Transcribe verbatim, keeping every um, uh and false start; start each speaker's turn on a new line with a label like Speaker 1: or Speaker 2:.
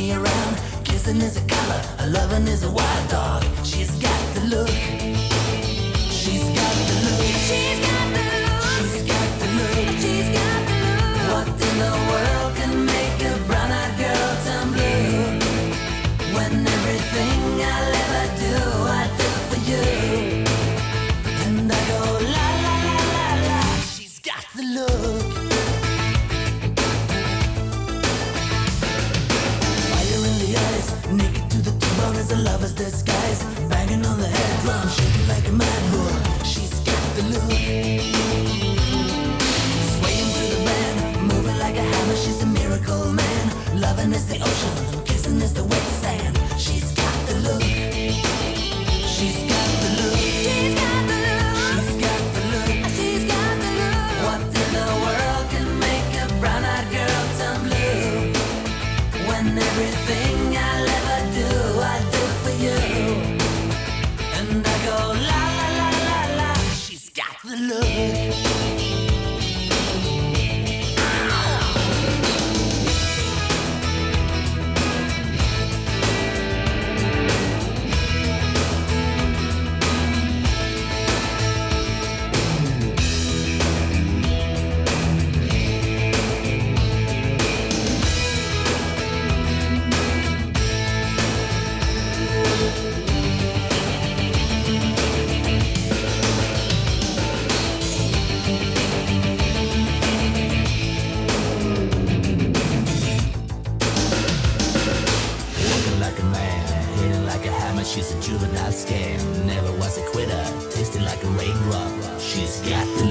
Speaker 1: me around. Kissing is a color, a loving is a wild dog. She's got the look. She's got the look. She's got the look. She's got the look. She's got the look. What in the world can make a brown-eyed girl turn blue? When everything I'll ever do, I do for you. And I go la la la la la. She's got the look. Fire in the eyes, naked to the bone as a lover's disguise. Banging on the head drum, shaking like a mad bull. She's got the look. Swaying through the band, moving like a hammer. She's a miracle man. Loving is the ocean, kissing is the wet sand. She's got the look. She's got the look. She's got the look. She's got the look. She's got the look. What in the world can make a brown-eyed girl turn blue? When everything I'll ever do, I do for you. And I go la la la la la. She's got the look. She's a juvenile scam, never was a quitter, tasting like a raindrop. She's got the